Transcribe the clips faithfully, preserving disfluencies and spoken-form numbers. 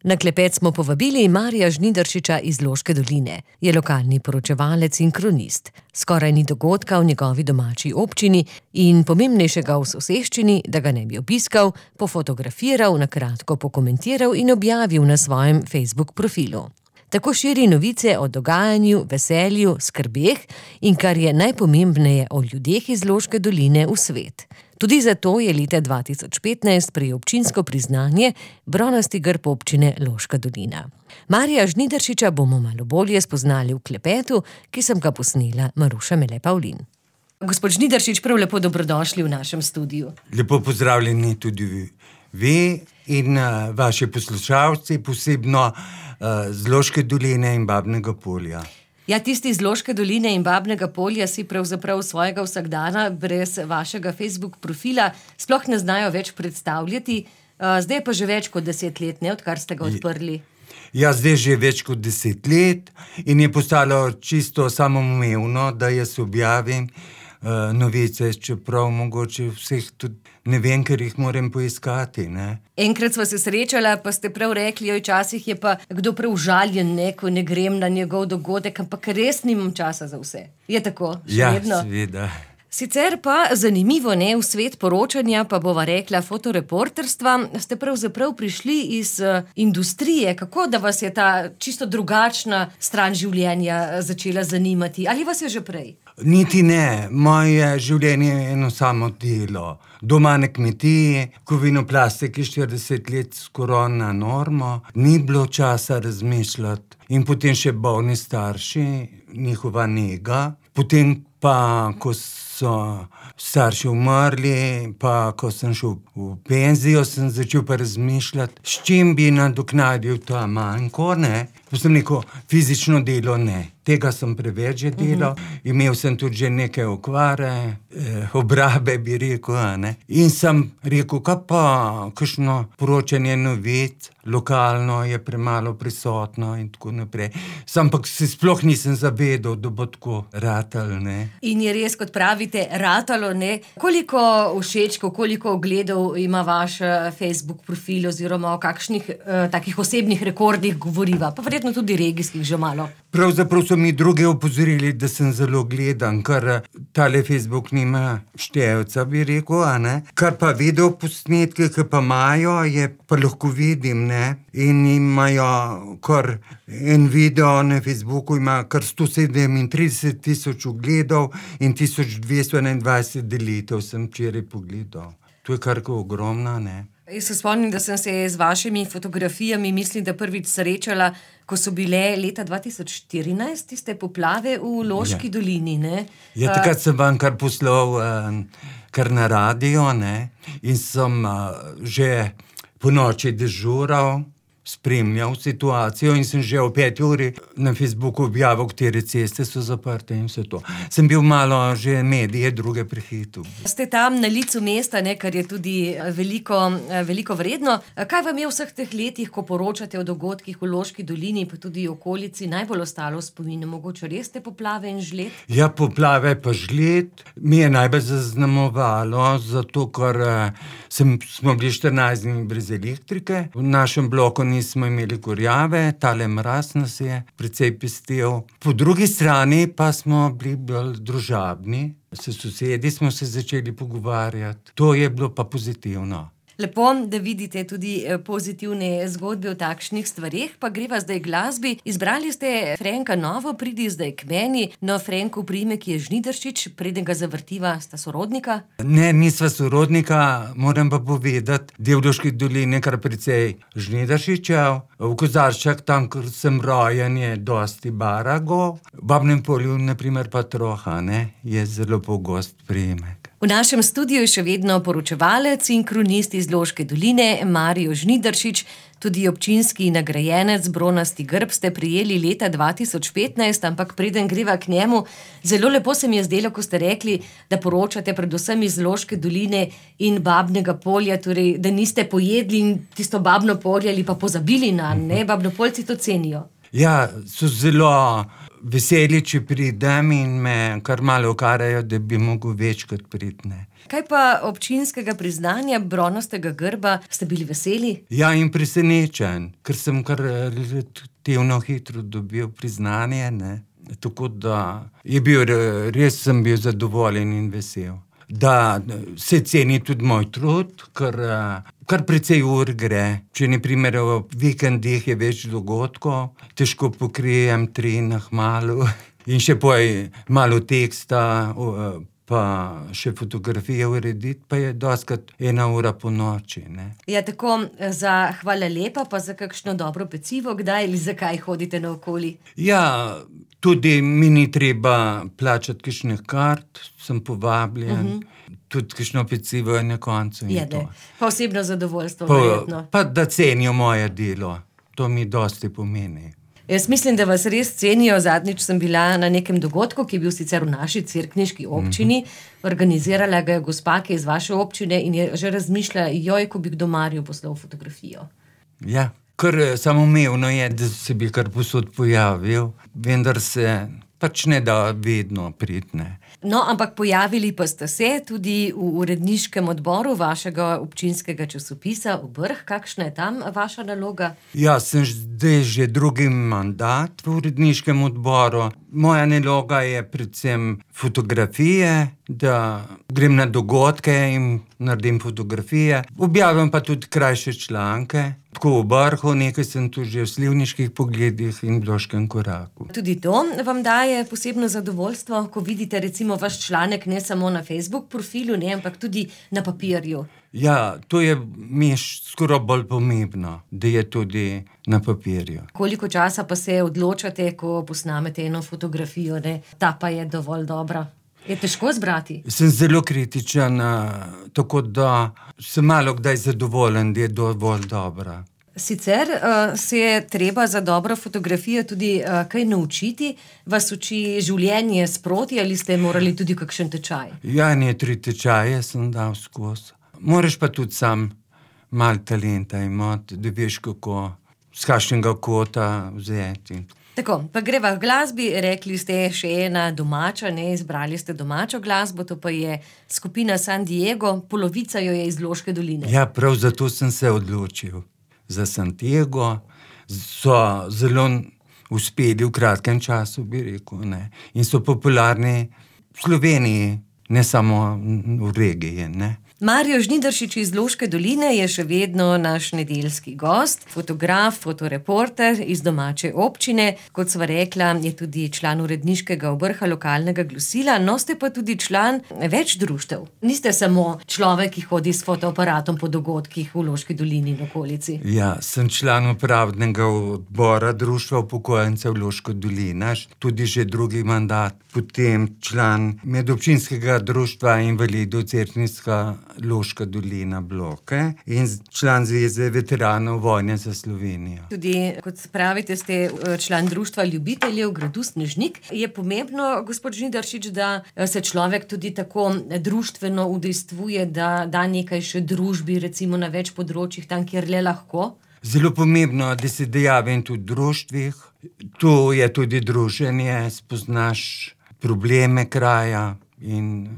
Na klepet smo povabili Marija Žnidaršiča iz Loške doline. Je lokalni poročevalec in kronist. Skoraj ni dogodka v njegovi domači občini in pomembnejšega v soseščini, da ga ne bi obiskal, pofotografiral, na kratko pokomentiral in objavil na svojem Facebook profilu. Tako širi novice o dogajanju, veselju, skrbeh in kar je najpomembneje o ljudeh iz Loške doline v svet. Tudi zato je leta dva tisoč petnajst prejel občinsko priznanje bronasti grb občine Loška dolina. Marija Žnidaršiča bomo malo bolje spoznali v klepetu, ki sem ga posnela Maruša Mele Pavlin. Gospod Žnidaršič, prav lepo dobrodošli v našem studiu. Lepo pozdravljeni tudi vi in uh, vaši poslušalci, posebno uh, z Loške doline in Babnega Polja. Ja, tisti iz Loške doline in Babnega Polja si pravzaprav svojega vsakdana brez vašega Facebook profila sploh ne znajo več predstavljati. Zdaj pa že več kot deset let, ne, odkar ste ga odprli. Ja, zdaj že več kot deset let in je postalo čisto samoumevno, da jaz objavim uh, novice, čeprav mogoče vseh tudi ne vem, ker jih moram poiskati, ne. Enkrat sva se srečala, pa ste prav rekli, oj, včasih je pa kdo prav žaljen, ne, ko ne grem na njegov dogodek, ampak res nimam časa za vse. Je tako? Še ja, vedno? seveda. Sicer pa zanimivo, ne, v svet poročanja, pa bova rekla fotoreporterstva, ste pravzaprav prišli iz uh, industrije. Kako da vas je ta čisto drugačna stran življenja začela zanimati? Ali vas je že prej? Niti ne. Moje življenje je eno samo delo. Doma na kmetiji, kovinoplastiki štirideset let skoraj na normo. Ni bilo časa razmišljati. In potem še bolni starši, njihova nega. Potem pa, ko so starši umrli, pa ko sem šel v penzijo, sem začel pa razmišljati, s čim bi nadoknadil ta manjko, ne. Pa sem rekel, fizično delo ne. Tega sem preveč že delal. Uh-huh. Imel sem tudi že neke okvare, eh, obrabe bi rekel, ne. In sem rekel, kaj pa, kakšno poročanje novic, lokalno je premalo prisotno in tako naprej. Sam pa se sploh nisem zavedal, da bo tako ratalo, ne. In je res, kot pravite, ratalo, ne. Koliko všečkov, koliko ogledov ima vaš Facebook profil oziroma o kakšnih eh, takih osebnih rekordih govoriva? Pa verjetno tudi regijskih že malo. Pravzaprav so mi druge opozorili, da sem zelo gledan, ker tale Facebook nima števca, bi rekel, a ne. Kar pa video posnetke, ki pa imajo, je pa lahko vidim, ne. In imajo kar en video na Facebooku, ima kar sto sedemintrideset tisoč ogledov in tisoč dvesto enaindvajset delitev sem včeraj pogledal. To je kar ogromno, ne. Jaz se spomnim, da sem se z vašimi fotografijami, mislim, da prvič srečala, ko so bile leta dva tisoč štirinajst tiste poplave v Loški ja. dolini, ne? Ja, takrat sem vam kar poslal uh, kar na radio, ne, in sem uh, že po noči dežural, spremljal situacijo in sem že o peti uri na Facebooku objavil, katere ceste so zaprte in vse to. Sem bil malo že medije druge prehitil. Ste tam na licu mesta, ne, kar je tudi veliko, veliko vredno. Kaj vam je v vseh teh letih, ko poročate o dogodkih v Loški dolini, pa tudi okolici, najbolj ostalo v spominu? Mogoče res te poplave in žled? Ja, poplave pa žled mi je najbolj zaznamovalo, zato ker sem, smo bili štirinajst dni brez elektrike. V našem bloku nismo imeli kurjave, tale mraz nas je precej pestil. Po drugi strani pa smo bili bolj družabni, s sosedi smo se začeli pogovarjati. To je bilo pa pozitivno. Lepo, da vidite tudi pozitivne zgodbe o takšnih stvareh, pa greva zdaj glasbi. Izbrali ste Frenka Novo, Pridi zdaj k meni. No, Frenkov priimek je Žnidaršič, preden ga zavrtiva, sta sorodnika? Ne, nisva sorodnika, moram pa povedati, da je v Loški dolini kar precej Žnidaršičev. V Kozarček, tam, kjer sem rojen, je dosti Barago. V Babnem Polju, na primer, pa Troha, ne, je zelo pogost priimek. V našem studiu je še vedno poročevalec in kronist iz Loške doline, Marijo Žnidaršič, tudi občinski nagrajenec bronasti grb ste prejeli leta dva tisoč petnajst, ampak preden greva k njemu, zelo lepo se mi je zdelo, ko ste rekli, da poročate predvsem iz Loške doline in Babnega Polja, torej, da niste pojedli in tisto Babno Polje ali pa pozabili na, ne, Babnopoljci to cenijo. Ja, so zelo veseli, če pridem in me kar malo okarajo, da bi mogel večkrat priti, ne. Kaj pa občinskega priznanja, bronastega grba, ste bili veseli? Ja, in presenečen, ker sem kar relativno hitro dobil priznanje, ne. Tako da je bil, res sem bil zadovoljen in vesel. Da se ceni tudi moj trud, ker kar precej ur gre. Če na primer v vikendih je več dogodkov, težko pokrijem tri na hmalu in še poj malo teksta, pa še fotografije urediti, pa je dostikrat ena ura po noči, ne. Ja, tako za hvala lepa, pa za kakšno dobro pecivo, kdaj ali zakaj hodite naokoli? Ja, tudi mi ni treba plačati kakšnih kart, sem povabljen, uh-huh. Tudi kakšno pecivo je na koncu in je, to. Pa osebno zadovoljstvo, pa, verjetno. Pa da cenijo moje delo, to mi dosti pomeni. Jaz mislim, da vas res cenijo. Zadnjič sem bila na nekem dogodku, ki je bil sicer v naši cerkniški občini. Mm-hmm. Organizirala ga je gospa, ki je iz vaše občine in je že razmišljala, joj, ko bi k Domarju poslal fotografijo. Ja, kar samoumevno je, da se bi kar posod pojavil, vendar se pač ne da vedno priti, ne. No, ampak pojavili pa ste se tudi v uredniškem odboru vašega občinskega časopisa Obrh. Kakšna je tam vaša naloga? Ja, sem zdaj že drugi mandat v uredniškem odboru. Moja naloga je predvsem fotografije, da grem na dogodke in naredim fotografije. Objavim pa tudi krajše članke. Tako v Obrhu, nekaj sem tudi že v Slivniških pogledih in Bloškem koraku. Tudi to vam daje posebno zadovoljstvo, ko vidite recimo vaš članek ne samo na Facebook profilu, ne, ampak tudi na papirju. Ja, to je mi skoraj bolj pomembno, da je tudi na papirju. Koliko časa pa se odločate, ko posnamete eno fotografijo, ne? Ta pa je dovolj dobra. Je težko zbrati? Sem zelo kritičen, tako da sem malo kdaj zadovoljen, da je dovolj dobra. Sicer uh, se je treba za dobro fotografijo tudi uh, kaj naučiti. Vas uči življenje sproti ali ste morali tudi kakšen tečaj? Ja, ne, tri tečaje sem dal skozi. Moraš pa tudi sam malo talenta imati, da veš kako, z kakšnega kota vzeti. Tako, pa greva v glasbi, rekli ste še ena domača, ne, izbrali ste domačo glasbo, to pa je skupina San Diego, polovica jo je iz Loške doline. Ja, prav zato sem se odločil za San Diego, so zelo uspeli v kratkem času, bi rekel, ne, in so popularni v Sloveniji, ne samo v regiji, ne. Mario Žnidaršič iz Loške doline je še vedno naš nedeljski gost, fotograf, fotoreporter iz domače občine. Kot sva rekla, je tudi član uredniškega Obrha lokalnega glasila, no ste pa tudi član več društev. Niste samo človek, ki hodi s fotoaparatom po dogodkih v Loški dolini in okolici. Ja, sem član upravnega odbora Društva upokojencev Loška dolina, tudi že drugi mandat, potem član medobčinskega društva invalidov Cerkniška Loška dolina bloke in član Zveze veteranov vojne za Slovenijo. Tudi, kot pravite, ste član društva ljubiteljev gradu Snežnik. Je pomembno, gospod Žnidaršič, da se človek tudi tako društveno udejstvuje, da da nekaj še družbi, recimo na več področjih, tam, kjer le lahko? Zelo pomembno, da se dejavim tudi v društvih. Tu je tudi druženje, spoznaš probleme kraja in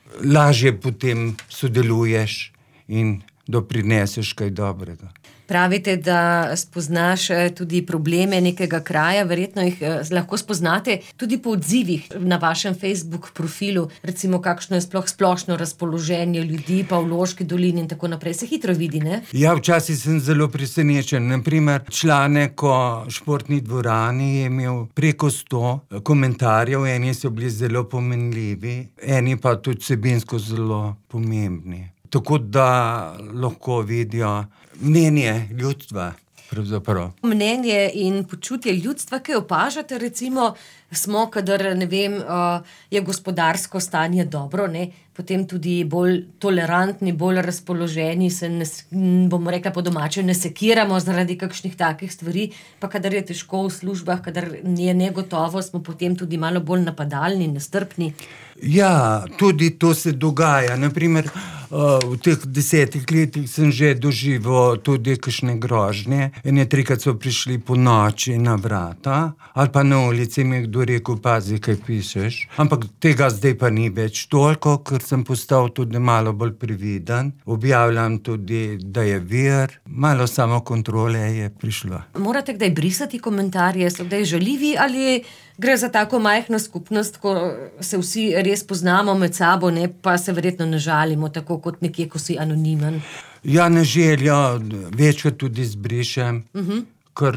lažje potem sodeluješ in doprineseš kaj dobrega. Pravite, da spoznaš tudi probleme nekega kraja, verjetno jih lahko spoznate tudi po odzivih na vašem Facebook profilu, recimo kakšno je sploh splošno razpoloženje ljudi pa v Loški dolini in tako naprej. Se hitro vidi, ne? Ja, včasih sem zelo presenečen. Na primer, članek o športni dvorani je imel preko sto komentarjev, eni so bili zelo pomenljivi, eni pa tudi vsebinsko zelo pomembni. Tako da lahko vidijo mnenje ljudstva, pravzaprav. Mnenje in počutje ljudstva, kaj opažate, recimo, smo, kadar, ne vem, je gospodarsko stanje dobro, ne, potem tudi bolj tolerantni, bolj razpoloženi, se ne, bomo rekla po domače, ne sekiramo zaradi kakšnih takih stvari, pa kadar je težko v službah, kadar je negotovo, smo potem tudi malo bolj napadalni, nestrpni. Ja, tudi to se dogaja. Na primer, v teh desetih letih sem že doživel tudi kakšne grožnje. Ene trikrat so prišli ponoči na vrata, ali pa na ulici mi je kdo rekel: "Pazi, kaj pišeš." Ampak tega zdaj pa ni več toliko, ker sem postal tudi malo bolj previden. Objavljam tudi, da je vir. Malo samokontrole je prišlo. Morate kdaj brisati komentarje? So kdaj žaljivi ali gre za tako majhno skupnost, ko se vsi res poznamo med sabo, ne, pa se verjetno ne žalimo, tako kot nekje, ko si anonimen? Ja, na željo večkrat tudi zbrišem, ker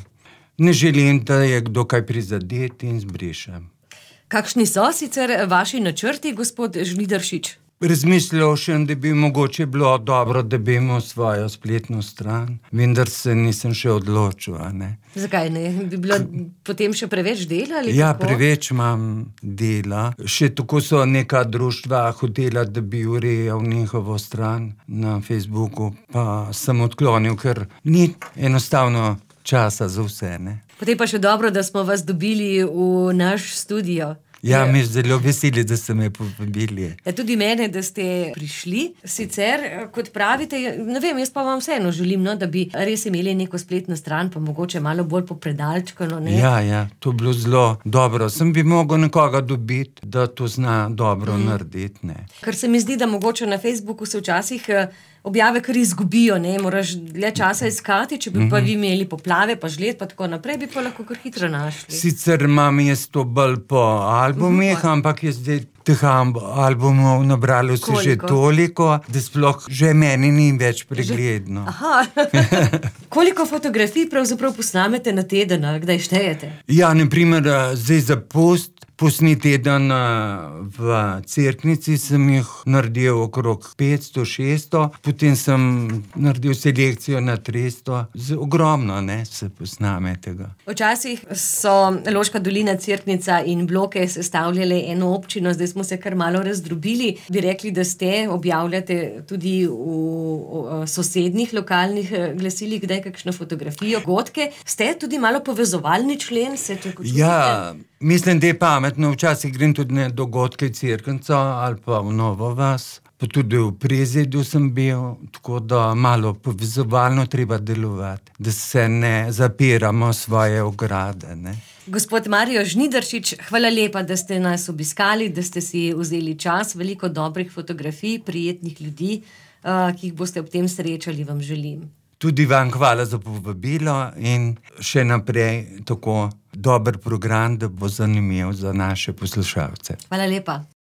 ne želim, da je kdo kaj prizadet, in zbrišem. Kakšni so sicer vaši načrti, gospod Žnidaršič? Razmišljal sem, da bi mogoče bilo dobro, da bi imel svojo spletno stran, vendar se nisem še odločil, a ne. Zakaj ne? Bi bilo potem še preveč dela ali Ja, kako? preveč imam dela. Še tako so neka društva hotela, da bi urejal njihovo stran na Facebooku, pa sem odklonil, ker ni enostavno časa za vse, ne. Potem pa še dobro, da smo vas dobili v naš studio. Ja, mi zelo veseli, da ste me povabili. Ja, tudi mene, da ste prišli. Sicer, kot pravite, ne vem, jaz pa vam vseeno želim, no, da bi res imeli neko spletno stran, pa mogoče malo bolj popredalčkano, ne. Ja, ja, to bi bilo zelo dobro. Sem bi mogel nekoga dobiti, da to zna dobro narediti, ne. Ker se mi zdi, da mogoče na Facebooku se včasih objave kar izgubijo, ne, moraš dlje časa iskati, če bi pa vi imeli poplave, pa žled, pa tako naprej, bi pa lahko kar hitro našli. Sicer imam jaz to bolj po albumih, ampak je zdaj teh albumov nabralo se že Koliko? toliko, da sploh že meni ni več pregledno. Aha. Koliko fotografij pravzaprav posnamete na teden, ali kdaj štejete? Ja, na primer, zdaj za post, postni teden v Cerknici sem jih naredil okrog petsto, šeststo, potem sem naredil selekcijo na tristo. Z ogromno, ne, se posname tega. Včasih so Loška dolina, Cerknica in Bloke sestavljale eno občino, zdaj smo se kar malo razdrobili. Bi rekli, da ste, objavljate tudi v, v sosednjih lokalnih glasilih kdaj kakšno fotografijo, dogodke. Ste tudi malo povezovalni člen, se to počutite? Ja, mislim, da je pametno. Včasih grem tudi na dogodke v Cerknico ali pa v Novo vas. Pa tudi v Prezedu sem bil, tako da malo povezovalno treba delovati, da se ne zapiramo svoje ograde, ne. Gospod Mario Žnidaršič, hvala lepa, da ste nas obiskali, da ste si vzeli čas, veliko dobrih fotografij, prijetnih ljudi, ki jih boste ob tem srečali, vam želim. Tudi vam hvala za povabilo in še naprej tako dober program, da bo zanimiv za naše poslušalce. Hvala lepa.